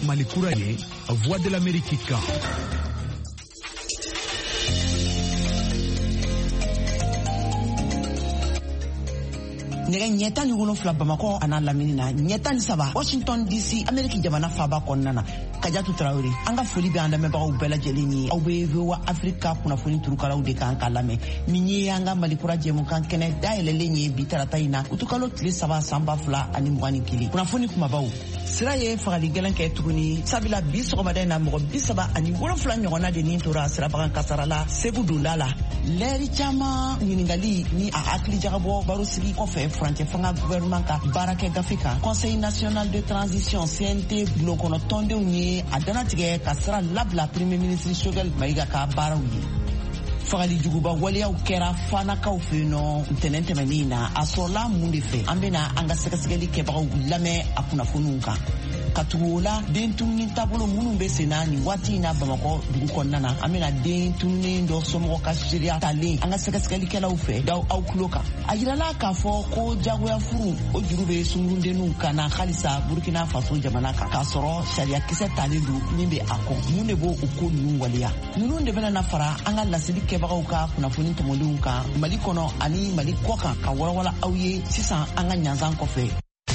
Malikura ye Voix de l'Amérique kan. Nɛgɛ ɲɛ tan ni wolonfila Bamakɔ a n'a lamini na, ɲɛ tan ni saba Washington DC Amérique jamana faaba kɔnɔna na. Kajatu Tarawele, an ka foli bɛ an lamɛnbagaw bɛɛ lajɛlen ye. Aw bɛ VOA Africa kunnafoni turukalaw de kan k'a lamɛn. Nin ye an ka Malikura jɛmukan kɛnɛ dayɛlɛlen ye bi tarata in na utukalo tile 3 san 2021. Kunnafoni kumabaw. Sira ye fagali gɛlɛn kɛ tuguni sabula bi sɔgɔmada in na mɔgɔ 37 ɲɔgɔnna de nin tora sirabakan kasara la Segu donda la. Lɛri caman ɲiningali ni a hakili jagabɔ baro sigi kɔfɛ furancɛ fanga gouvernement ka baarakɛ gafe kan. Conseil national de transition CNT bulon kɔnɔ tɔndenw ye a danatigɛ ka sira labila Premier ministre Choguel Maïga ka baaraw ye. Fagali juguba waleyaw kɛra fanakaw fɛ yen nɔ ntɛnɛn tɛmɛnen na a sɔrɔla mun de fɛ an bɛna an ka sɛgɛsɛgɛli kɛbagaw lamɛn a kunnafoniw kan. Ka tugu o la den tununi taabolo minnu bɛ sen na nin waati in na Bamakɔ dugu kɔnɔna na an bɛna den tununen dɔ somɔgɔ ka seereya talen an ka sɛgɛsɛgɛlikɛlaw fɛ daw aw tulo kan. A yirala k'a fɔ ko jagoya furu o juru bɛ sungurudenninw kan na halisa Burkina Faso jamana kan k'a sɔrɔ sariya kisɛ talen don min bɛ a kɔ. Mun de b'o o ko ninnu waleya? Ninnu de bɛna fara an ka laseli kɛbagaw ka kunnafoni tɔmɔdenw kan Mali kɔnɔ ani Mali kɔ kan ka walawala aw ye sisan an ka ɲanzan kɔfɛ.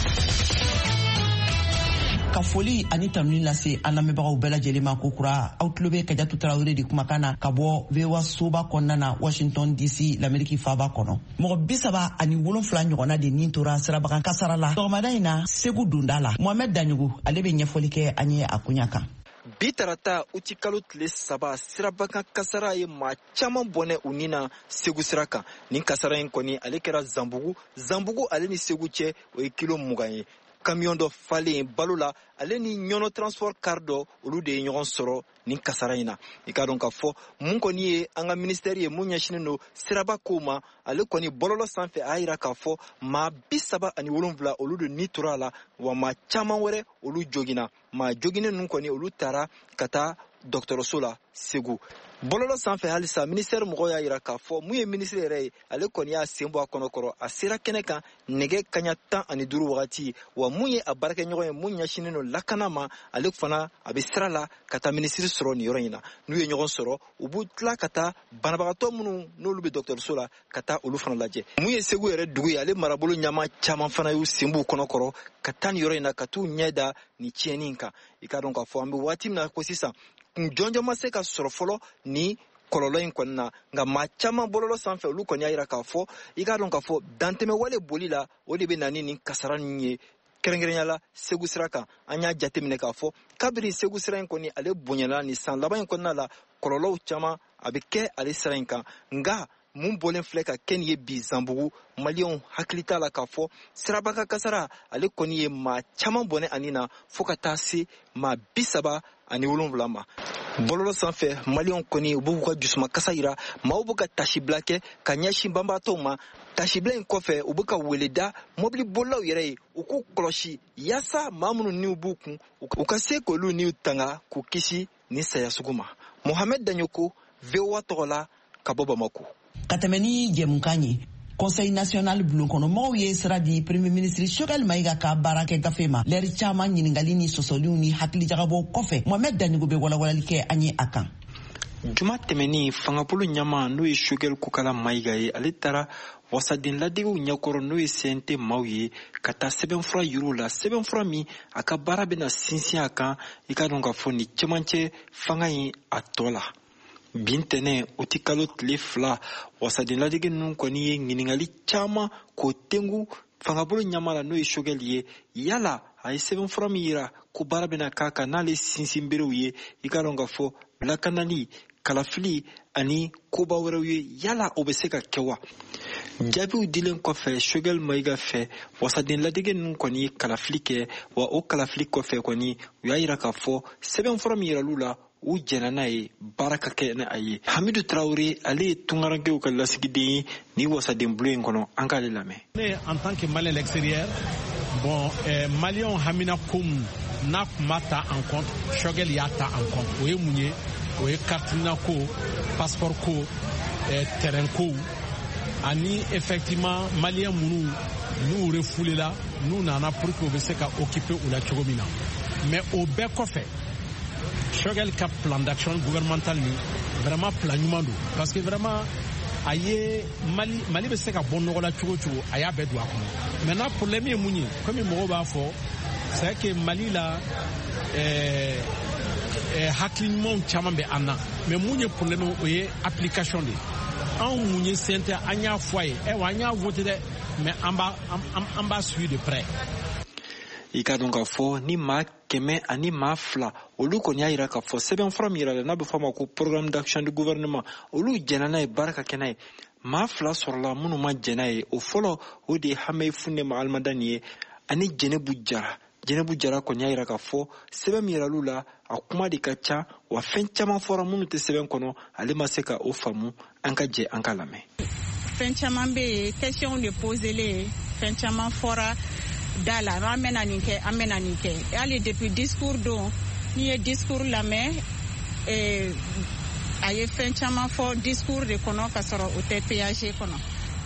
Ka foli ani tanuni lase an lamɛnbagaw bɛɛ lajɛlen ma ko kura aw tulo bɛ Kajatu Tarawele de kumakan na ka bɔ VOA soba kɔnɔna na Washington DC l'Amérique faaba kɔnɔ. Mɔgɔ 37 ɲɔgɔnna de nin tora sirabakan kasara la sɔgɔmada in na Segu donda la. Mohamed Daɲugu ale bɛ ɲɛfɔli kɛ an ye a kunya kan. Bi tarata utikalo tile 3 sirabakan kasara ye maa caman bɔnɛ u ni na Segu sira kan. Nin kasara in kɔni ale kɛra Zanbugu ale ni Segu cɛ o ye kilo 20 ye. Camion dɔ falen balo la ale ni ɲɔnɔ transport car dɔ olu de ye ɲɔgɔn sɔrɔ nin kasara in na. I ka dɔn ka fɔ mun kɔni ye an ka ministère ye mun ɲɛsinen don siraba kow ma ale kɔni bɔlɔlɔ sanfɛ a yira k'a fɔ maa 37 olu de ni tora la wa maa caman wɛrɛ olu jogina. Maa joginen ninnu kɔni olu taara ka taa dɔgɔtɔrɔso la Segu. Bɔlɔlɔ sanfɛ halisa ministère mɔgɔw y'a yira k'a fɔ mun ye ministre yɛrɛ ye ale kɔni y'a sen bɔ a kɔnɔkɔrɔ a sera kɛnɛ kan nɛgɛ kaɲa 15 wagati wa mun ye a baarakɛɲɔgɔn ye mun ɲɛsinen don lakana ma ale fana a bɛ sira la ka taa ministre sɔrɔ nin yɔrɔ in na. N'u ye ɲɔgɔn sɔrɔ u b'u tila ka taa banabagatɔ minnu n'olu bɛ dɔgɔtɔrɔso la ka taa olu fana lajɛ. Mun ye Segu yɛrɛ dugu ye ale marabolo ɲama caman fana y'u sen b'u kɔnɔkɔrɔ ka taa nin yɔrɔ in na ka t'u ɲɛ da nin tiɲɛni in kan. I ka dɔn k'a fɔ an bɛ waati min na ko sisan kun jɔnjɔn ma se ka sɔrɔ fɔlɔ ni kɔlɔlɔ in kɔni na nka maa caman bɔlɔlɔ sanfɛ olu kɔni y'a yira k'a fɔ i ka dɔn k'a fɔ dantɛmɛwale boli la o de bɛ na ni nin kasara nin ye kɛrɛnkɛrɛnya la Segu sira kan. An y'a jateminɛ k'a fɔ kabiri Segu sira in kɔni ale bonyana ni san laban in kɔnɔna la kɔlɔlɔw caman a bɛ kɛ ale sira in kan nka mun bɔlen filɛ ka kɛ nin ye bi Zanbugu maliyɛnw hakili t'a la k'a fɔ sirabakan kasara ale kɔni ye maa caman bɔnɛ ani na fo ka taa se maa 37 ma. Bɔlɔlɔ sanfɛ maliyɛnw kɔni u b'u ka dusuma kasa yira maaw bɛ ka tasibila kɛ ka ɲɛsin banbaatɔw ma. Tasibila in kɔfɛ u bɛ ka weleda mobili bolilaw yɛrɛ ye u k'u kɔlɔsi yaasa maa minnu niw b'u kun u ka se k'olu niw tanga k'u kisi ni saya sugu ma. Mohamed Daɲoko VOA tɔgɔ la ka bɔ Bamako. Ka tɛmɛ ni jɛmukan ye Conseil national bulon kɔnɔ mɔgɔw ye sira di Premier ministre Choguel Maïga ka baarakɛ gafe ma. Lɛri caman ɲiningali ni sɔsɔliw ni hakili jagabɔ kɔfɛ Mohamed Daɲugu bɛ walawalali kɛ an ye a kan. Juma tɛmɛni fangabolo ɲama n'o ye Choguel Kokala Maïga ye ale taara wasaden ladigiw ɲɛkɔrɔ n'o ye CNT maaw ye ka taa sɛbɛnfura yir'u la sɛbɛnfura min a ka baara bɛna sinsin a kan. I ka dɔn ka fɔ ni cɛmancɛ fanga in a tɔ la. Bin tɛnɛ o ti kalo tile 2 wasaden ladigi ninnu kɔni ye ɲiningali caman k'o tengu fangabolo ɲama la n'o ye Choguel ye yala a ye sɛbɛnfura min yira ko baara bɛna k'a kan n'ale sinsin berew ye. I ka dɔn ka fɔ lakanali kalafili ani koba wɛrɛw ye yala o bɛ se ka kɛ wa. Jaabiw dilen kɔfɛ Choguel Maïga fɛ wasaden ladigi ninnu kɔni ye kalafili kɛ wa o kalafili kɔfɛ kɔni u y'a yira k'a fɔ sɛbɛnfura min yiral'u la u jɛnna n'a ye baara ka kɛ ni a ye. Hamidu Traoré ale ye tungarankew ka lasigiden ye ni wasaden bulon in kɔnɔ an k'ale lamɛn. Ne en tant que malien extérieur malien hamina kom n'a kun ma ta en compte Choguel y'a ta en compte o ye mun ye o ye carte ko passeport ko terrain ko ani effectivement malien minnu n'u refulela n'u nana pour que u bɛ se ka occuper u la cogo min na mais au bɛɛ kɔfɛ Choguel ka plan d'action gouvernemental ni vraiment plan ɲuman don parce que vraiment a ye Mali bɛ se ka bɔ nɔgɔ la cogo cogo a y'a bɛɛ don a kɔnɔ maintenant problème ye mun ye comme mɔgɔw b'a fɔ c'est que Mali la hakili ɲumanw caman bɛ an na mais mun ye problème o ye application de anw mun ye CNT an y'a fɔ a ye wa an y'a voté dɛ mais an b'a suivi de près. I ka dɔn k'a fɔ ni maa 100 ani maa 2 olu kɔni y'a yira k'a fɔ sɛbɛnfura min yira n'a bɛ fɔ a ma ko programme d'action du gouvernement olu jɛnna n'a ye baara ka kɛ n'a ye maa 2 sɔrɔla minnu ma jɛn n'a ye o fɔlɔ o de ye Hamayi Fundema Almadani ye ani Jɛnɛbu Jara kɔni y'a yira k'a fɔ sɛbɛn min yiral'u la a kuma de ka ca wa fɛn caman fɔra minnu tɛ sɛbɛn kɔnɔ ale ma se ka o faamu an ka jɛ an ka lamɛn. Fɛn caman bɛ yen question de poselen fɛn caman fɔra da la an bɛna nin kɛ hali depuis discours don n'i ye discours lamɛn a ye fɛn caman fɔ discours de kɔnɔ ka sɔrɔ o tɛ PAG kɔnɔ.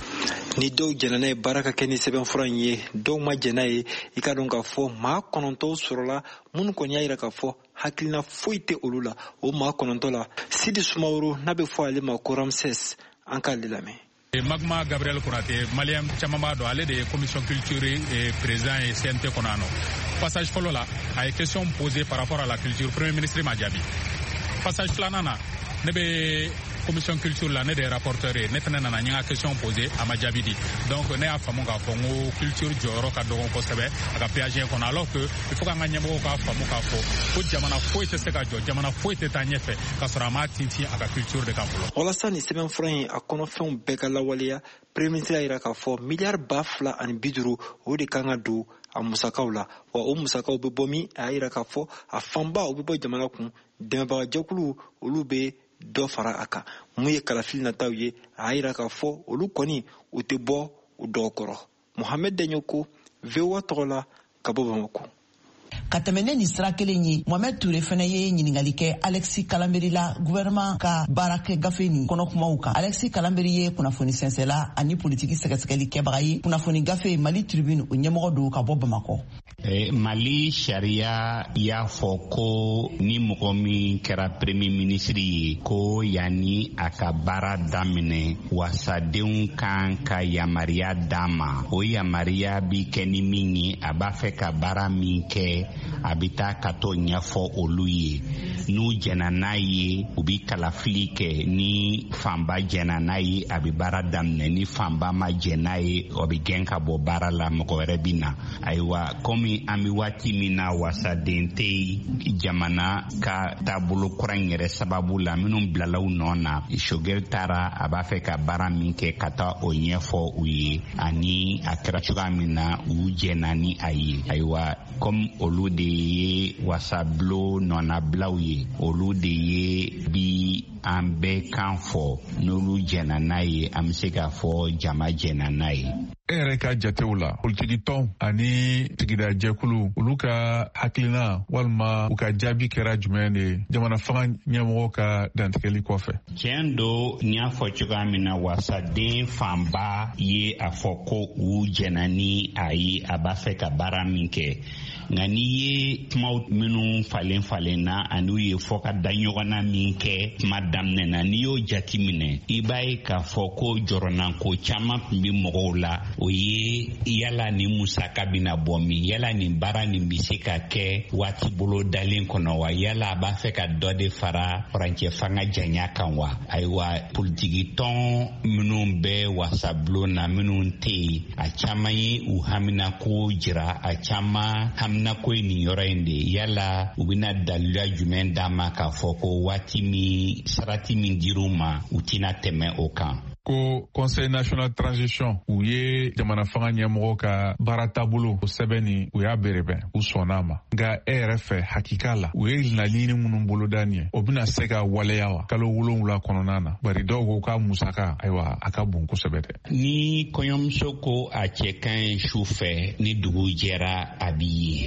Ni dɔw jɛnna n'a ye baara ka kɛ ni sɛbɛnfura in ye dɔw ma jɛn n'a ye i ka dɔn k'a fɔ maa 9 sɔrɔla minnu kɔni y'a yira k'a fɔ hakilina foyi tɛ olu la o maa 9 la Sidi Sumaworo n'a bɛ fɔ ale ma ko Ramses an k'ale lamɛn. Magma Gabriel Konate, Malien Chamamado, allé de commission culture et président et CNT Konano. Passage follow là, a une question posée par rapport à la culture. Premier ministre Madjabi. Passage flanana, nebe commission culture là, ne des rapporteurs, ne fena na nyanga question posée à Madjabi dit. Donc ne a famu ka fongo culture joro ka dogon ko sebe aka PAG kon alors que il faut ka nganyemo ka famu ka fo ko jamana fo ite se ka jo jamana fo ite ta nyefe ka sora ma tinti aka culture de kampulo. Wala sa ni seben fran a kono fɛnw bɛɛ ka lawaleya premier ministre yira k'a fɔ miliyari 250 o de kan ka don a musakaw la wa o musakaw bɛ bɔ min a yira k'a fɔ a fanba o bɛ bɔ jamana kun dɛmɛbaga jɛkulu olu bɛ dɔ fara a kan mun ye kalafili nataw ye a yira k'a fɔ olu kɔni u tɛ bɔ u dɔw kɔrɔ. Mohamed Denyoko VOA tɔgɔ la ka bɔ Bamako. Ka tɛmɛ ne ni sira kelen ye Mohamed Touré fana ye ɲininkali kɛ Alexis Kalanberi la gouvernement ka baarakɛ gafe ni kɔnɔkumaw kan. Alexis Kalanberi ye kunnafoni sɛnsɛla ani politiki sɛgɛsɛgɛli kɛbaga ye. Kunnafoni gafe Mali Tribune o ɲɛmɔgɔ don ka bɔ Bamakɔ. Mali sariya y'a fɔ ko ni mɔgɔ min kɛra premier ministre ye ko yanni a ka baara daminɛ wasadenw kan ka yamariya d'a ma. O yamariya bi kɛ ni min ye a b'a fɛ ka baara min kɛ a bɛ taa ka t'o ɲɛfɔ olu ye. N'u jɛna n'a ye u bi kalafili kɛ ni fanba jɛna n'a ye a bɛ baara daminɛ ni fanba ma jɛn n'a ye o bɛ gɛn ka bɔ baara la mɔgɔ wɛrɛ bɛ na. Ayiwa komi an bɛ waati min na wasaden tɛ jamana ka taabolo kura in yɛrɛ sababu la minnu bilala u nɔ na Choguel taara a b'a fɛ ka baara min kɛ ka taa o ɲɛfɔ u ye ani a kɛra cogoya min na u jɛna ni a ye. Ayiwa comme olu de ye wasabilo nɔnabilaw ye olu de ye bi an bɛɛ kan fɔ n'olu jɛna n'a ye an bɛ se k'a fɔ jama jɛna n'a ye. E yɛrɛ ka jatew la politiki tɔn ani sigida jɛkulu olu ka hakilina walima u ka jaabi kɛra jumɛn de jamana fanga ɲɛmɔgɔ ka dantigɛli kɔfɛ. Tiɲɛ do n y'a fɔ cogoya min na wasaden fanba ye a fɔ ko u jɛna ni a ye a b'a fɛ ka baara min kɛ. Nka n'i ye kumaw minnu falen na ani u ye fɔ ka da ɲɔgɔnna min kɛ kuma daminɛ na n'i y'o jati minɛ i b'a ye k'a fɔ ko jɔrɔnanko caman tun bɛ mɔgɔw la o ye yala nin musaka bɛna bɔ min yala nin baara nin bɛ se ka kɛ waati bolo dalen kɔnɔ wa yala a b'a fɛ ka dɔ de fara farancɛ fanga janya kan wa ayiwa politiki tɔn minnu bɛ wasabulon na minnu tɛ yen a caman ye u haminako jira a caman haminako ye nin yɔrɔ in de yala u bɛna dalila jumɛn d'a ma k'a fɔ ko waati min sarati min dir'u ma u tɛna tɛmɛ o kan. Ko Conseil national transition u ye jamana fanga ɲɛmɔgɔ ka baara taabolo o sɛbɛnni u y'a berebɛn u sɔnna ma nka e yɛrɛ fɛ hakika la u ye laɲini minnu boloda nin ye o bɛna se ka waleya wa kalo 7 kɔnɔna na bari dɔw ko ka musaka ayiwa a ka bon kosɛbɛ dɛ. Ni kɔɲɔmuso ko a cɛ ka ɲi su fɛ ni dugu jɛra a b'i ye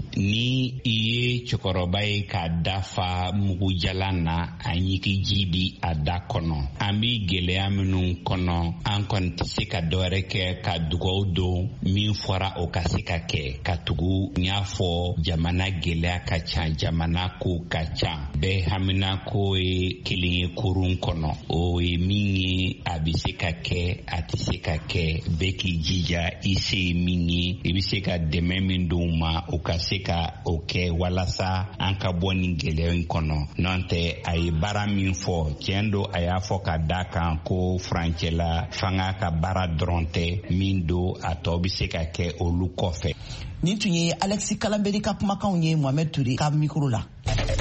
ni i ye cɛkɔrɔba ye ka dafa mugujalan na a ɲigi ji bi a da kɔnɔ. An bi gwɛlɛya minnu kɔnɔ an kɔni tɛ se ka dɔwɛrɛ kɛ ka dugawu don min fɔra o ka se ka kɛ. Ka tugu n y'a fɔ jamana gwɛlɛya ka ca, jamana ko ka ca. Bɛɛ hamina ko ye kelen ye kurun kɔnɔ. O ye min ye a bɛ se ka kɛ a tɛ se ka kɛ. Bɛɛ k'i jija i se ye min ye i bɛ se ka dɛmɛ min d'u ma o ka se ka o kɛ walasa an ka bɔ nin gɛlɛya in kɔnɔ. N'o tɛ a ye baara min fɔ tiɲɛ don a y'a fɔ ka da kan ko furancɛla fanga ka baara dɔrɔn tɛ min don a tɔ bɛ se ka kɛ olu kɔfɛ. Nin tun ye Alexis Kalanberi ka kumakanw ye Mohamed Touré ka mikro la.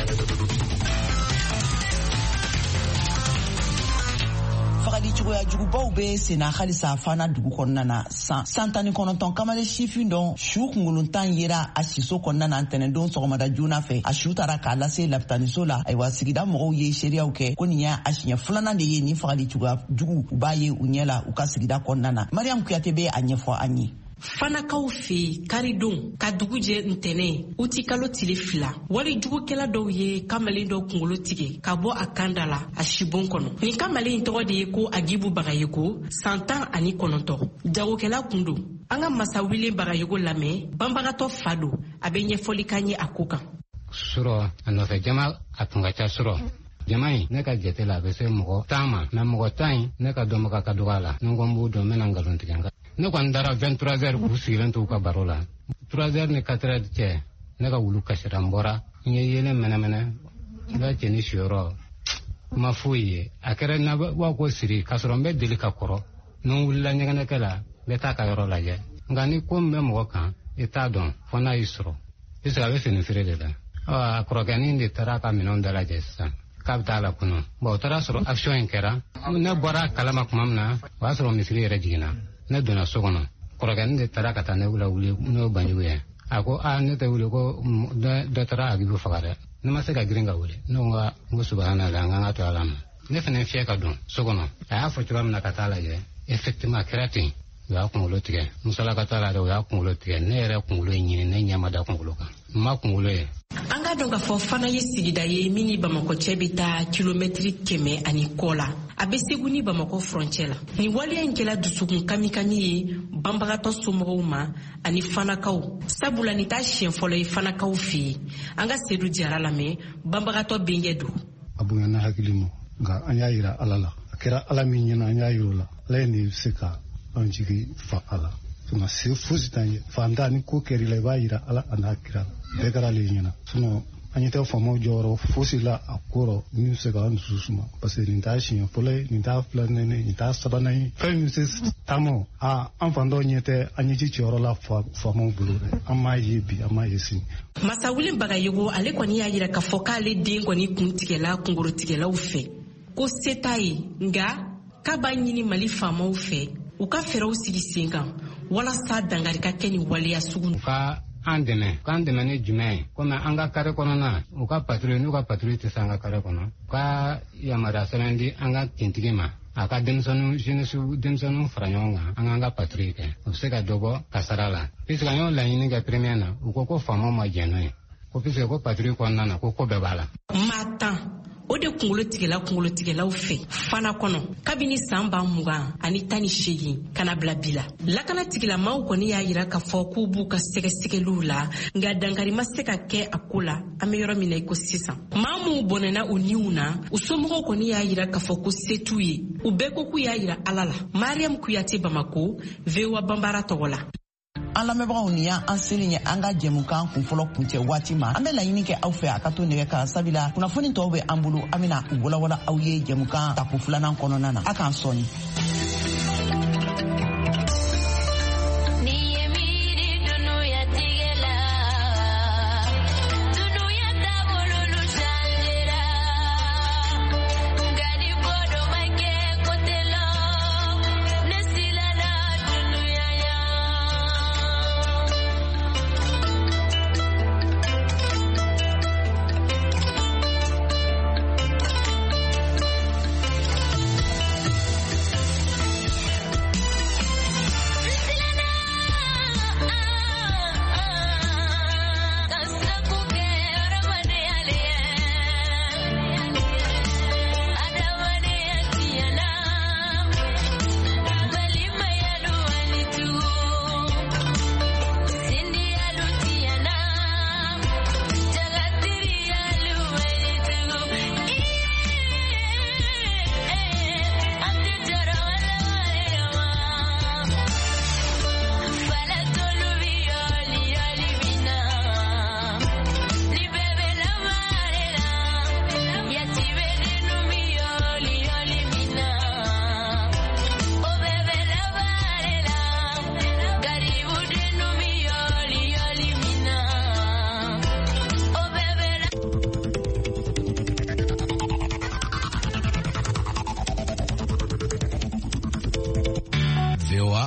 Fagadi cogoya jugubaw be sena halisa fana dugu kɔnɔna na san 19 kamalen sifin dɔn su kungolontan yera a siso kɔnɔna na ntɛnɛndon sɔgɔmada joona fɛ a su tara k'a lase lapitaniso la. Ayiwa sigida mɔgɔw ye seereyaw kɛ ko nin y'a siɲɛ filanan de ye nin fagali cogoya jugu u b'a ye u ɲɛ la u ka sigida kɔnɔna na. Mariam Kuyate be a ɲɛfɔ an ye. Fanakaw fe karidon ka dugu jɛ ntɛnɛ uti kalo tile fila wali jugukɛla dɔw ye kamalen dɔw kunkolo tigɛ ka bɔ a kanda la a shibon kɔnɔ. Nin kamalen tɔgɔ de ye ko Agibu Bagayoko san 19 jagokɛla kun don. An ka masa Wile Bagayoko lamɛn banbagatɔ fa don a bɛ ɲɛfɔli kan ye a ko kan. Sɔrɔ a nɔfɛ jama a tun ka ca sɔrɔ. Jama in ne ka jate la a bɛ se mɔgɔ 10 ma mais mɔgɔ 10 in ne ka dɔnbaga ka dɔgɔ a la. Ni n ko n b'o dɔn n bɛna nkalon tigɛ n kan. Ne kɔni dara 23h k'u sigilen to u ka baro la 3h ni 4h cɛ ne ka wulu kasira n bɔra n ye yelen mɛnɛmɛnɛ n ka cɛni siyɔrɔ ma foyi ye a kɛra na wa ko siri k'a sɔrɔ n bɛ deli ka kɔrɔ ni n wulila ɲɛgɛnɛkɛ la n bɛ taa ka yɔrɔ lajɛ nka ni ko min bɛ mɔgɔ kan i t'a dɔn fo n'a y'i sɔrɔ i sera a bɛ fini feere de la a kɔrɔkɛnin de taara a ka minɛnw dalajɛ sisan k'a bɛ taa la kunun bon o taara sɔrɔ action in kɛra ne bɔra kalama tuma min na o y'a sɔrɔ misiri yɛrɛ jiginna. Ne donna so kɔnɔ kɔrɔkɛnin de taara ka taa ne wuli n'o banjugu ye a ko ne tɛ wuli ko dɔ taara Agibu faga dɛ ne ma se ka girin ka wuli ne ko subhanallah an ka to ala ma ne fana fiyɛ ka don so kɔnɔ a y'a fɔ cogoya min na ka taa lajɛ effectivement a kɛra ten u y'a kunkolo tigɛ musala ka taa la dɛ u y'a kunkolo tigɛ ne yɛrɛ kunkolo ye ɲini ne ɲɛ ma da kunkolo kan n ma kunkolo ye. An ka dɔn k'a fɔ fana ye sigida ye min ni Bamakɔ cɛ bɛ taa kilomɛtiri 100 ani kɔ la a bɛ Segu ni Bamakɔ furancɛ la. Nin waleya in kɛla dusukun kamikami ye banbagatɔ somɔgɔw ma ani fanakaw sabula nin t'a siɲɛ fɔlɔ ye fanakaw fɛ yen. An ka Seydou Diarra lamɛn banbagatɔ bɛnkɛ don. A bonyana hakili ma nka an y'a yira Ala la a kɛra Ala min ɲɛna an y'a yira o la Ala ye nin se ka an jigi fa a la tuma se fosi t'an ye fantan ni ko kɛr'i la i b'a yira Ala a n'a kira bɛɛ kɛra ale ɲɛna sinon an ɲɛ tɛ faamaw jɔyɔrɔ fosi la a ko rɔ min bɛ se k'an dusu suma parce que nin t'a siɲɛ fɔlɔ ye nin t'a filanan ye nin t'a sabanan ye fɛn min se taama an fan dɔw ɲɛ tɛ an ɲɛji cɛyɔrɔ la faamaw bolo dɛ an m'a ye bi an m'a ye sini. Masa Wile Bagayoko ale kɔni y'a yira k'a fɔ k'ale den kɔni kun tigɛla kunkolotigɛlaw fɛ ko se t'a ye nka k'a b'a ɲini Mali faamaw fɛ u ka fɛɛrɛw sigi sen kan walasa dangari ka kɛ ni waleya sugu. An dɛmɛ ni jumɛn ye komi an ka kare kɔnɔna u ka patrouille n'u ka patrouille tɛ se an ka kare kɔnɔ u ka yamaruya sɛbɛn di an ka tintigi ma a ka denmisɛnninw fara ɲɔgɔn kan an k'an ka patrouille kɛ u bɛ se ka dɔ bɔ kasara la puisque an y'o laɲini kɛ premier na u ko faamaw ma jɛn n'o ye ko puisque ko patrouille kɔnɔna na ko bɛɛ b'a la. Maa 10 o de kunkolotigɛlaw fɛ fana kɔnɔ kabini san 20 ani 18 kana bila bi la. Lakana tigilamaaw kɔni y'a yira k'a fɔ k'u b'u ka sɛgɛsɛgɛliw la nka dankari ma se ka kɛ a ko la an bɛ yɔrɔ min na i ko sisan. Maa minnu bɔnɛna u niw na u somɔgɔw kɔni y'a yira k'a fɔ ko se t'u ye u bɛɛ ko k'u y'a yira Ala la. Mariam Kuyate Bamako VOA Bambara tɔgɔ la. An lamɛnbagaw ni y'an selen ye an ka jɛmukan kunfɔlɔ kuncɛ waati ma an bɛ laɲini kɛ aw fɛ a ka to nɛgɛ kan sabula kunnafoni tɔw bɛ an bolo an bɛna u walawala aw ye jɛmukan tako 2nan kɔnɔna na a k'an sɔni.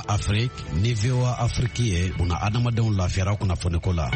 VOA Afrique ni VOA Afrique ye una adamadenw lafiyara kunnafoniko la.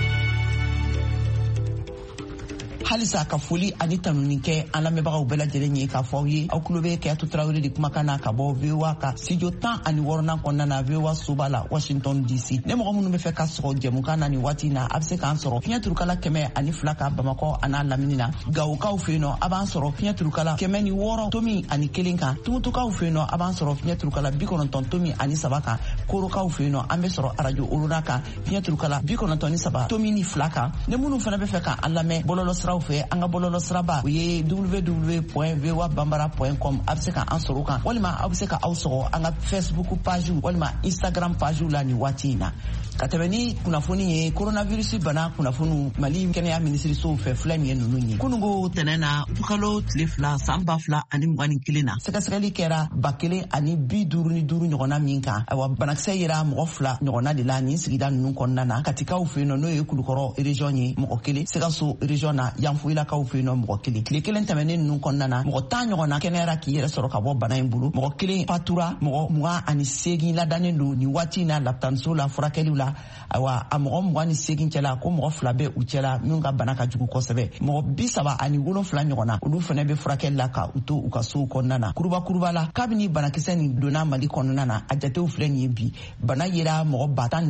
halisa ka foli ani tanuni kɛ an lamɛnbagaw bɛɛ lajɛlen ye k'a fɔ aw ye aw tulo bɛ Keyatu Tarawele de kumakan na ka bɔ VOA ka studio 16 kɔnɔna na VOA soba la Washington DC. ne mɔgɔ minnu bɛ fɛ ka sɔgɔ jɛmukan na ni waati na a bɛ se k'an sɔrɔ fiɲɛ turukala 102 ka Bamakɔ a n'a lamini na. Gawukaw fɛ yen nɔ a b'an sɔrɔ fiɲɛ turukala 106 tomi ani 1 kan. Tumutukaw fɛ yen nɔ a b'an sɔrɔ fiɲɛ turukala 93 tomi ani 3 kan. Korokaw fɛ yen nɔ an bɛ sɔrɔ radio Olona kan fiɲɛ turukala 93 tomi ni 2 kan. ne minnu fana bɛ fɛ ka an lamɛn bɔlɔlɔsiraw fɛ an ka bɔlɔlɔ siraba o ye www.voabambara.com a bɛ se ka an sɔrɔ kan walima aw bɛ se ka aw sɔgɔ an ka Facebook page walima Instagram page la ni waati in na. ka tɛmɛ ni kunnafoni ye coronavirus bana kunnafoni Mali kɛnɛya minisiriso fɛ filɛ min ye ninnu ye. kunungo tɛnɛn na kalo tile 2 san 2021 na sɛgɛsɛgɛli kɛra 1,055 ɲɔgɔnna min kan. ayiwa banakisɛ yera mɔgɔ 2 ɲɔgɔnna de la nin sigida ninnu kɔnɔna na. Katikaw fɛ yen nɔ n'o ye Kulukɔrɔ région ye mɔgɔ 1, Sikaso région na Yanfoyilakaw fɛ yen nɔ mɔgɔ 1. tile 1 tɛmɛnen ninnu kɔnɔna na mɔgɔ 10 ɲɔgɔnna kɛnɛyara k'i yɛrɛ sɔrɔ ka bɔ bana in bolo. mɔgɔ 1 fatura, mɔgɔ 28 ladannen don nin waati in na lapitaniso la furakɛliw la. ayiwa a mɔgɔ 28 cɛla ko mɔgɔ 2 bɛ u cɛla minnu ka bana ka jugu kosɛbɛ. mɔgɔ 37 ɲɔgɔnna olu fana bɛ furakɛli la ka u to u ka sow kɔnɔna na. kuruba la kabini banakisɛ nin donna Mali kɔnɔna na a jatew filɛ nin ye bi bana yera mɔgɔ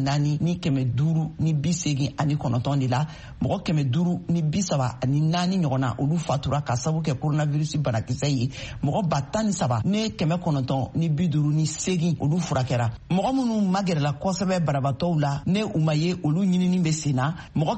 14,589 de la. mɔgɔ 5,334 ɲɔgɔnna olu fatura ka sabu kɛ coronavirus banakisɛ ye. mɔgɔ 13,958 olu furakɛra. mɔgɔ minnu magɛrɛla kosɛbɛ banabatɔw la ne u ma ye olu ɲinini bɛ sen na. mɔgɔ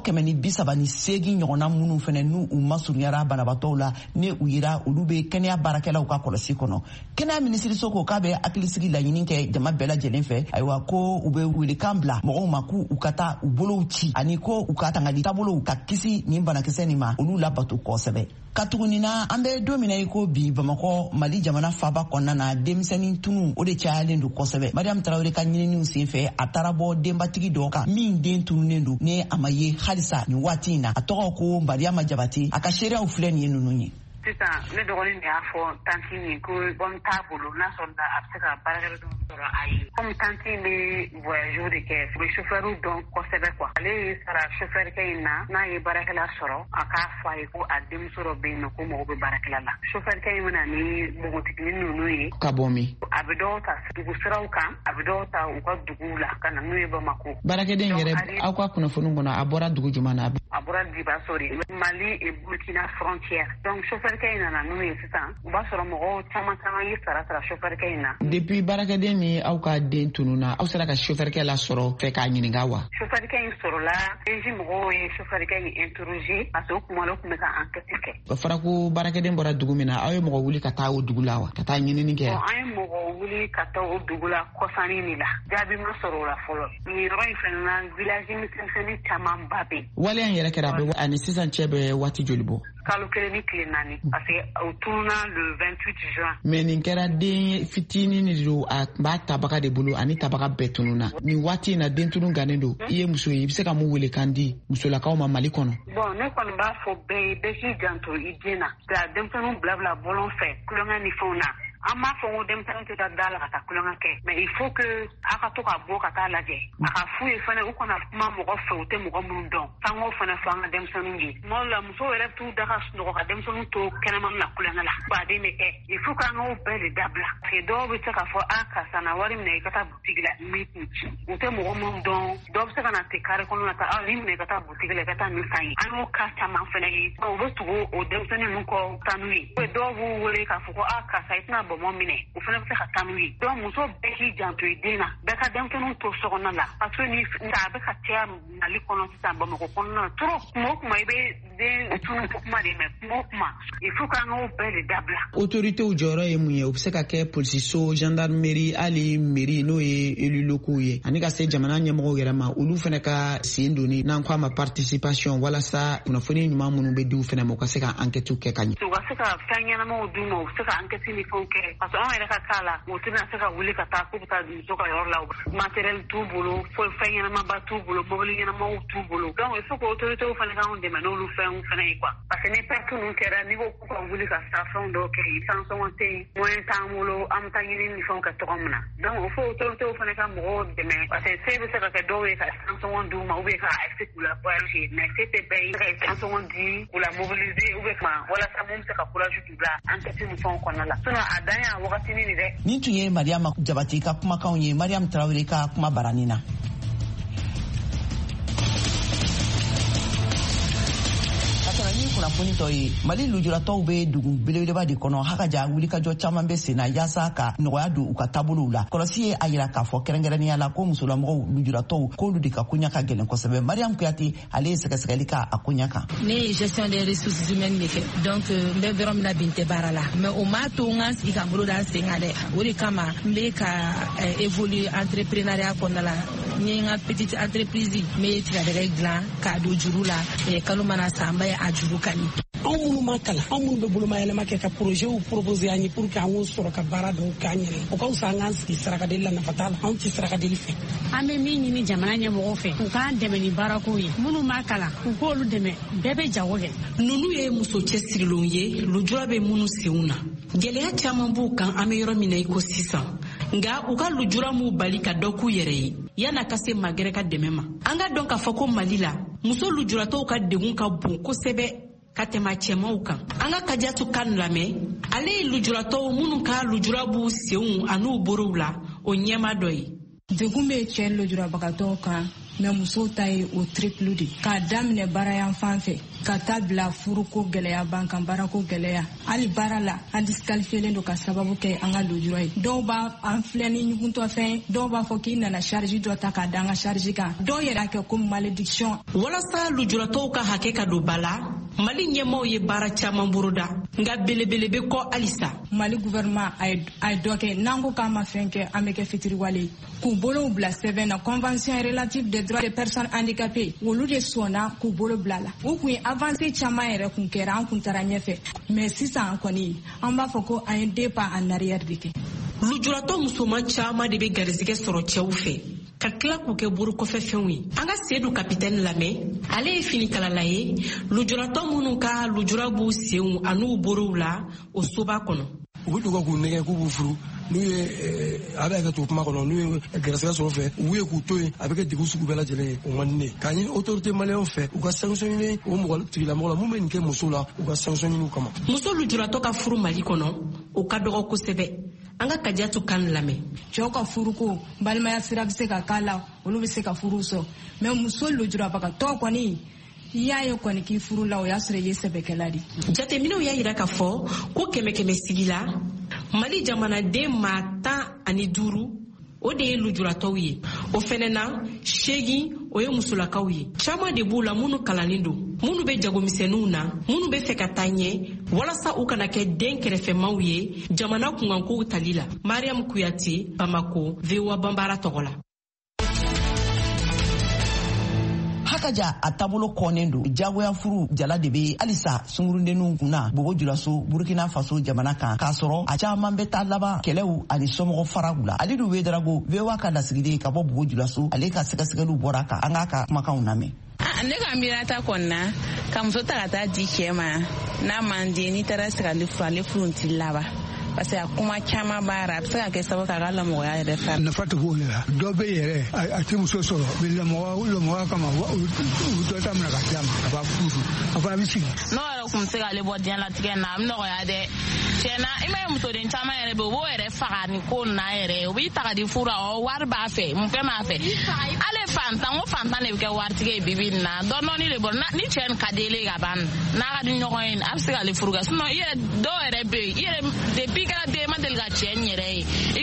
138 ɲɔgɔnna minnu fana n'u ma surunyara banabatɔw la ne u yera olu bɛ kɛnɛya baarakɛlaw ka kɔlɔsi kɔnɔ. kɛnɛya minisiriso ko k'a bɛ hakilisigi laɲini kɛ jama bɛɛ lajɛlen fɛ. ayiwa ko u bɛ welekan bila mɔgɔw ma k'u ka taa u bolow ci ani ko u ka tangani taabolow ka kisi nin banakisɛ nin ma olu labato kosɛbɛ. ka tuguni na an bɛ don min na i ko bi Bamakɔ Mali jamana faaba kɔnɔna na denmisɛnnin tunu o de cayalen don kosɛbɛ. Mariam Tarawele ka ɲininiw senfɛ a taara bɔ denbatigi dɔ kan min den tununnen don ni a ma ye halisa nin waati in na. a tɔgɔ ko Mariama Jabate. a ka seereyaw filɛ nin ye ninnu ye. sisan ne dɔgɔnin de y'a fɔ tanti min ko bɔn t'a bolo n'a sɔrɔ a bɛ se ka baarakɛla dɔ sɔrɔ a ye. komi tanti bɛ voyage de kɛ u bɛ chauffeur dɔn kosɛbɛ quoi. ale ye sara chauffeur kɛ in na n'a ye baarakɛla sɔrɔ a k'a fɔ a ye ko a denmuso dɔ bɛ yen nɔ ko mɔgɔ bɛ baarakɛla la. chauffeur kɛ in bɛ na ni npogotiginin ninnu ye. ka bɔ min. a bɛ dɔw ta dugu siraw kan a bɛ dɔw ta u ka duguw la ka na n'u ye Bamako. baarakɛden yɛrɛ aw ka kunnafoni kɔnɔ a bɔra dugu jumɛn na. a bɔra Dibaso de Mali et Burkina frontière. donc chauffeur kɛ in nana n'u ye sisan u b'a sɔrɔ mɔgɔw caman ye sara chauffeur kɛ in na. depuis baarakɛden min aw ka den tununa aw sera ka chauffeur kɛ la sɔrɔ fɛ k'a ɲininka wa. chauffeur kɛ in sɔrɔla régie mɔgɔw ye chauffeur kɛ in interroger parce que o kuma la u tun bɛ ka enquête kɛ. o fɔra ko baarakɛden bɔra dugu min na aw ye mɔgɔ wuli ka taa o dugu la wa ka taa ɲinini kɛ. an ye mɔgɔ wuli ka taa o dugu la kɔsani de la jaabi ma sɔrɔ o la fɔlɔ. nin yɔrɔ in fana na village misɛnmisɛnnin caman ba bɛ. waleya in yɛrɛ kɛra a bɛ ani sisan cɛ bɛ waati joli bɔ. kalo 1 ni tile 4 parce que o tununa le 28 juin. mais nin kɛra den fitinin de don a b'a tabaga de bolo ani tabaga bɛɛ tununa nin waati in na den tunu gannen don i ye muso ye i bɛ se ka mun wele kan di musolakaw ma Mali kɔnɔ. bon ne kɔni b'a fɔ bɛɛ ye bɛɛ k'i janto i den na ka denmisɛnninw bilabila bɔlɔn fɛ kulonkɛ ni fɛnw na. an b'a fɔ ko denmisɛnninw tɛ taa da la ka taa kulonkɛ kɛ mais il faut que a ka to ka bɔ ka taa lajɛ a ka f'u ye fana u kana kuma mɔgɔ fɛ u tɛ mɔgɔ minnu dɔn f'an k'o fana fɔ an ka denmisɛnninw ye. tuma dɔw la musow yɛrɛ t'u da ka sunɔgɔ ka denmisɛnninw to kɛnɛmana na kulonkɛ la baden bɛ kɛ il faut k'an k'o bɛɛ de dabila parce que dɔw bɛ se k'a fɔ karisa na wari minɛ i ka taa butigi la min kun ci u tɛ mɔgɔ minnu dɔn dɔw bɛ se ka na ten kare kɔnɔ na taa ni minɛ i ka taa butigi la i ka taa nin san ye an y'o cas caman fana ye u bɛ tugu o denmisɛnnin ninnu kɔ taa n'u ye dɔw b'u wele k'a fɔ ko karisa i tɛna bɔnbɔn minɛ o fana bɛ se ka taa n'u ye donc muso bɛɛ k'i janto i den na bɛɛ ka denmisɛnninw to so kɔnɔ la parce que ni a bɛ ka caya Mali kɔnɔ sisan Bamakɔ kɔnɔna na trop kuma o kuma i bɛ den tunu kuma de mɛn kuma o kuma il faut k'an k'o bɛɛ de dabila. autorités jɔyɔrɔ ye mun ye o bɛ se ka kɛ polisiso gendarmerie hali mairie n'o ye élus locaux ye ani ka se jamana ɲɛmɔgɔw yɛrɛ ma olu fana ka sen donni n'an k'a ma participation walasa kunnafoni ɲuman minnu bɛ di u fana ma u ka se ka enquête kɛ ka ɲɛ. u ka se ka fɛn ɲɛnamaw d'u ma u bɛ se ka enquête ni fɛnw kɛ kɛ parce que an yɛrɛ ka k'a la o tɛna se ka wuli ka taa k'u bɛ taa muso ka yɔrɔ la matériel t'u bolo fɛn ɲɛnamaba t'u bolo mobili ɲɛnamaw t'u bolo donc il faut que autorités fana k'anw dɛmɛ n'olu fɛnw fana ye quoi parce que ni perte ninnu kɛra n'i ko k'u ka wuli ka taa fɛnw dɔw kɛ sansɔngɔ tɛ yen moyen t'an bolo an bɛ taa ɲini ni fɛnw kɛ tɔgɔ min na donc il faut autorités fana ka mɔgɔw dɛmɛ parce que se bɛ se ka kɛ dɔw ye ka sansɔngɔ d'u ma ou bien ka accès k'u la voyager mais se tɛ bɛɛ ye ka sansɔngɔ di k'u la mobiliser ou bien walasa mun bɛ se ka courage d'u la entreprise fɛnw kɔnɔna la sinon a dan y'a wagatinin de dɛ. Nin tun ye Mariama Jabate ka kumakanw ye. Mariam Traoré ka kuma barani na. Kunnafoni tɔ ye Mali lujuratɔw bɛ dugu belebeleba de kɔnɔ hakaja wulikajɔ caman bɛ sen na yaasa ka nɔgɔya don u ka taabolow la. Kɔlɔsi ye a yira k'a fɔ kɛrɛnkɛrɛnnenya la ko musolamɔgɔw lujuratɔw k'olu de ka koɲa ka gɛlɛn kosɛbɛ. Mariam Kuyate ale ye sɛgɛsɛgɛli ka a koɲa kan. Ne ye gestion des ressources humaines de kɛ donc n bɛ yɔrɔ min na bi n tɛ baara la mais o m'a to n ka sigi ka n bolo da n sen kan dɛ. O de kama n bɛ ka évoluer entrepreneuriat kɔnɔna la. N ye n ka petite entreprise n bɛ tigadɛgɛ dilan k'a don juru la kalo mana sa n bɛ a juru kani. Anw minnu ma kalan anw minnu bɛ bolomayɛlɛma kɛ ka projetw proposer an ye pour que an k'o sɔrɔ ka baara dɔw k'an yɛrɛ o ka fisa an k'an sigi sarakadeli la nafa t'a la anw tɛ sarakadeli fɛ. An bɛ min ɲini jamana ɲɛmɔgɔw fɛ u k'an dɛmɛ ni baarako ye minnu ma kalan u k'olu dɛmɛ bɛɛ bɛ jago kɛ. Ninnu ye muso cɛsirilenw ye lujura bɛ minnu senw na gɛlɛya caman b'u kan an bɛ yɔrɔ min na i ko sisan nka u ka lujura m'u bali ka dɔ k'u yɛrɛ ye yan'a ka se magɛrɛ ka dɛmɛ ma. An ka dɔn k'a fɔ ko Mali la muso lujuratɔw ka degun ka bon kosɛbɛ ka tɛmɛ cɛmanw kan. An ka Kadiatu Kane lamɛn ale ye lujuratɔw minnu ka lujura b'u senw an'u borow la o ɲɛma dɔ ye. Degun bɛ cɛ lujurabagatɔw kan mais musow ta ye o triple de k'a daminɛ baara yan fan fɛ ka taa bila furuko gɛlɛya ban kan baarako gɛlɛya hali baara la an disqualifielen don ka sababu kɛ an ka lujura ye. Dɔw b'a an filɛ ni ɲuguntɔfɛn dɔw b'a fɔ k'i nana charge dɔ ta k'a da an ka charge kan dɔw yɛrɛ kɛ ko malédiction. Walasa lujuratɔw ka hakɛ ka don ba la Mali ɲɛmɔgɔw ye baara caman boroda nka belebele bɛ kɔ halisa. Mali gouvernement a ye dɔ kɛ n'an ko k'an ma fɛn kɛ an bɛ kɛ fitiriwale k'u bolow bila sɛbɛn na convention relative des droits des personnes handicapées olu de sɔnna k'u bolo bila la u kun ye avancé caman yɛrɛ kun kɛra an kun taara ɲɛfɛ mais sisan kɔni an b'a fɔ ko an ye deux pas en arrière de kɛ. Lujuratɔ musoman caman de bɛ garisɛgɛ sɔrɔ cɛw fɛ ka tila k'u kɛ buru kɔfɛ fɛnw ye. An ka Seydou capitaine lamɛn ale ye finikalala ye lujuratɔ minnu ka lujura b'u senw an'u borow la o soba kɔnɔ. U bɛ dugawu k'u nɛgɛ k'u b'u furu n'u ye a bɛ hakɛ to kuma kɔnɔ n'u ye garisɛgɛ sɔrɔ fɛ u ye k'u to yen a bɛ kɛ degun sugu bɛɛ lajɛlen ye o man di ne ye k'a ɲini autorité maliyɛnw fɛ u ka sanction ɲini o mɔgɔ tigilamɔgɔ la mun bɛ nin kɛ muso la u ka sanction ɲini u kama. Muso lujuratɔ ka furu Mali kɔnɔ o ka dɔgɔ kosɛbɛ. An ka Kadiatu Kane lamɛn. Cɛw ka furuko balimaya sira bɛ se ka k'a la olu bɛ se ka furu sɔrɔ mais muso lujurabagatɔ kɔni i y'a ye kɔni k'i furu la o y'a sɔrɔ i ye sɛbɛkɛla de. Jateminɛw y'a yira k'a fɔ ko 100 sigi la Mali jamanaden 15 o de ye lujuratɔw ye o fɛnɛ na 8 o ye musolakaw ye. Caman de b'u la minnu kalannen don minnu bɛ jagomisɛnninw na minnu bɛ fɛ ka taa ɲɛ walasa u kana kɛ den kɛrɛfɛmaw ye jamana kunkankow tali la. Mariam Kuyate, Bamako, VOA Bambara tɔgɔ la. Hakaja a taabolo kɔnnen don jagoya furu jala de bɛ halisa sungurundenninw kunna Bobo Julaso Burkina Faso jamana kan k'a sɔrɔ a caman bɛ taa laban kɛlɛw ani somɔgɔ faraw la. Alidu Wederago VOA ka lasigiden ka bɔ Bobo Julaso ale ka sɛgɛsɛgɛliw bɔra kan an k'a ka kumakanw lamɛn. Ne ka miirata kɔni na ka muso ta ka taa di cɛ ma n'a man di n'i taara sigi ale furu ale furu ti laban. Parce que a kuma caman b'a la a bɛ se ka kɛ sababu k'a ka lamɔgɔya yɛrɛ fara. Nafa tɛ k'o la dɔ bɛ yɛrɛ a tɛ muso sɔrɔ mais lamɔgɔya kama u dɔ ta minɛ ka d'a ma a b'a furu a fana bɛ sigi. N'o yɛrɛ tun bɛ se k'ale bɔ diɲɛlatigɛ na a bɛ nɔgɔya dɛ. Tiɲɛna i ma ye musoden caman yɛrɛ bɛ yen u b'o yɛrɛ faga ni ko na yɛrɛ u b'i ta ka di furu la wari b'a fɛ mun fɛn b'a fɛ ale fantan ko fantan de bɛ kɛ waritigi ye bibi nin na dɔɔni de bɔ ni cɛ nin ka di ele ka ban n'a ka di ɲɔgɔn ye a bɛ se k'ale furu kɛ sinon i yɛrɛ dɔw yɛrɛ bɛ yen i yɛrɛ depuis kɛra den ma deli ka cɛ in yɛrɛ ye i bɛ filɛ kɔ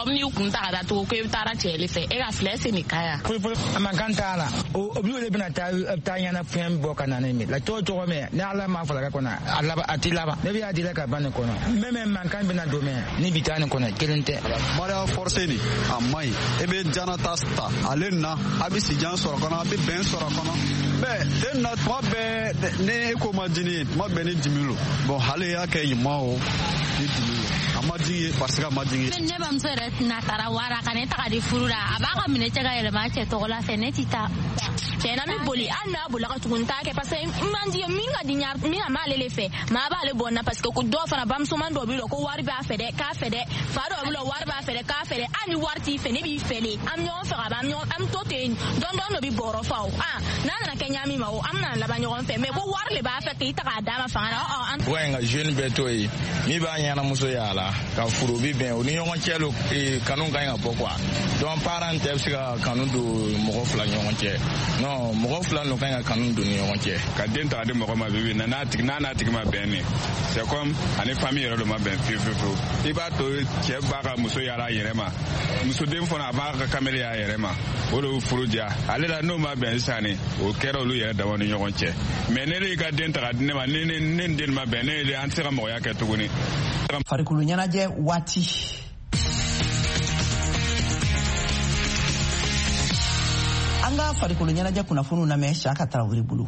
ni kun ta da to ko tara chele fe e ga flese ni kaya amaganta la o bi le bina ta yana fem boka na ne mi la to me na ala ma fala ko na ala atila ba ne bi adila ka ban ko no meme man kan bina do me ni bitani ko na kelente mara force ni amai e be jana tasta alena abisi jan soro kono abi ben soro kono be den not mo be ne ko majini mo be ni dimilu bon hale ya ke yimo ni dimilu amadi parce que amadi ne bam sere na tarawara kane ta di furura abaka mine tega ele ma che to la fenetita tena mi boli anna bola ka tukunta ke parce que mandi minga di nyar mi ma le fe ma ba le bonna parce que ko do fana bam so man do bi ko wari ba fede ka fede fa do bi lo wari ba fede ka fede ani warti fe ne bi fele am nyon fa ba am nyon am to te don no bi boro fa na na kenya mi ma o am na la ba nyon fe me ko wari le ba fe ke ita ka dama fa na wenga jeune beto yi mi ba nyana muso yala ka furo bi ben o ni nyon chelo kanun ga nga pokwa don parent te sika kanun do mo fla nyon che no mo fla no ga kanun do nyon che ka den ta de mo ma bibi na tik ma ben ni c'est comme ani famille ro ma ben fifu iba to che ba ka muso yara yerema muso den fona ba ka kamele ya yerema o do furo dia ale la no ma ben sani o kero lu yere da woni nyon che mais ne ga den ta ne ma ne den ma ben ne an sera mo ya ka tuguni farikulu nyanaje wati anga farikulu nyanaje kuna funu na mesha ka Traoré bulu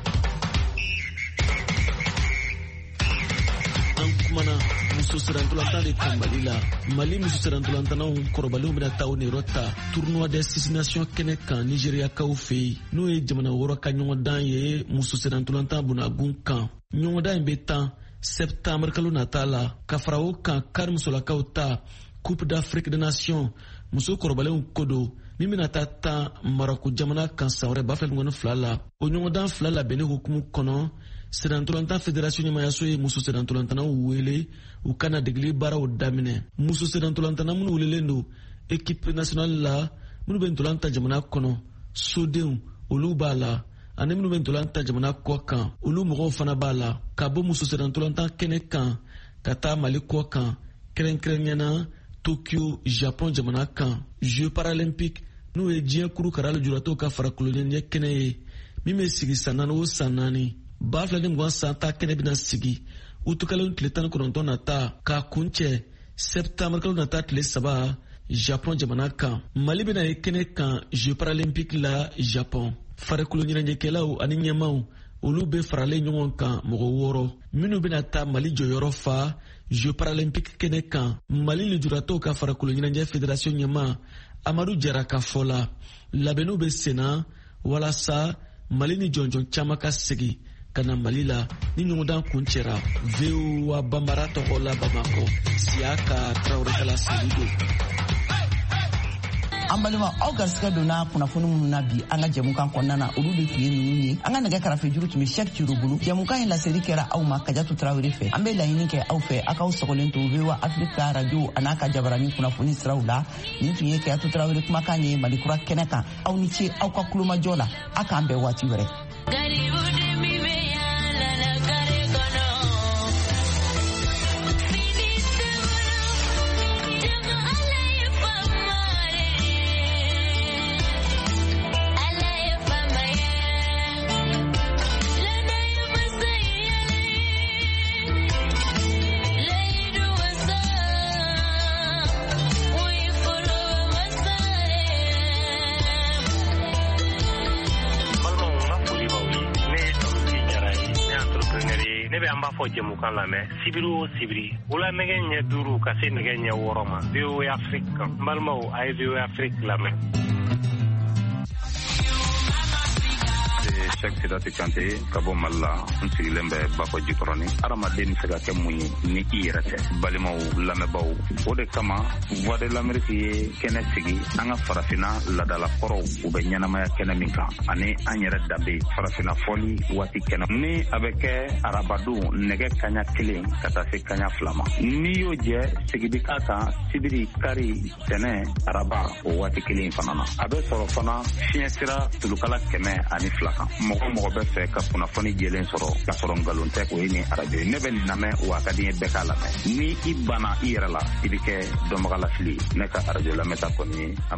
mana muso serantulanta de Kambalila Mali muso serantulanta korobalo bena tawne rota tournoi des six nations kene kan Nigeria ka ufe no e jamana woro ka nyondan ye muso serantulanta buna gunkan nyondan be tan septembre kalo natala kafrawo kan kar muso la kauta Coupe d'Afrique des Nations muso korobalo kodo mimina tata Maroko jamana kan sawre bafel ngono flala o nyondan flala bene hukumu kono Serantulanta Fédération Nyamayaso ye muso serantulanta na wele u kana degli bara o damine muso serantulanta na munu welelendo équipe nationale la munu bentulanta jamana kono sodeu olu bala ane munu bentulanta jamana kokan olu mogo fana bala kabo muso serantulanta kene kan kata Mali kokan krenkrenya Tokyo Japon jamana kan Jeux paralympiques nu e jia kuru karalo jurato ka fara kolonien kene ye mime sigi sanano o sanani bafla ni ngwan santa kene bina sigi utukalon tletan koronton nata ka kunche septembre kalon nata tle saba Japon jamana kan Mali bina kene kan Jeux paralympiques la Japon fare kolonien njekelaw ani nyamau olu be farale nyongon kan mogo woro minu bina ta Mali joyoro fa Jeux paralympiques kene kan Mali le jurato ka fare kolonien nje fédération nyama Amadou Jaraka fola labenu be sena wala sa Mali ni jonjon chama ka sigi kana Mali la ni nyondan kunchera veu wa bambara to hola Bamako siaka Traoré kala selido ambalima augarska dona kuna funu mununa bi anga jamukan konnana olu de tuye nuni anga naga karafe juru tumi Cheikh Chirubulu jamukan la série kera au ma Kadiatou Traoré fe ambe la yini ke au fe aka usokolen to vewa Africa radio anaka jabarani kuna funi sraula ni tuye ke Kadiatou Traoré kuma kanye malikura keneka au ni che au ka kuluma jola aka ambe wati were jamukan lamɛn sibiri o sibiri wula nɛgɛ ɲɛ 5 ka se nɛgɛ ɲɛ 6 ma VOA Afrique kan n balimaw a ye VOA Afrique lamɛn. Cheikh Sidati Kante ka bɔ Mali la n sigilen bɛ Bako Jikɔrɔni adamaden bɛ se ka kɛ mun ye ni i yɛrɛ tɛ balimaw lamɛnbaw o de kama Voix de l'Amérique ye kɛnɛ sigi an ka farafina ladalakɔrɔw u bɛ ɲɛnamaya kɛnɛ min kan ani an yɛrɛ danbe farafina fɔli waati kɛnɛ ni a bɛ kɛ arabadon nɛgɛ kaɲa 1 ka taa se kaɲa 2 ma n'i y'o jɛ sigidi ka kan sibiri kari tɛnɛ araba o waati 1 fana na a bɛ sɔrɔ fana fiɲɛ sira tulukala 102 kan mɔgɔ bɛ fɛ ka kunnafoni jɛlen sɔrɔ ka sɔrɔ nkalon tɛ o ye ni radio ne bɛ nin lamɛn wa ka di n ye bɛɛ k'a lamɛn ni i banna i yɛrɛ la i bɛ kɛ dɔnbagalafili ne ka radio lamɛnta kɔni ye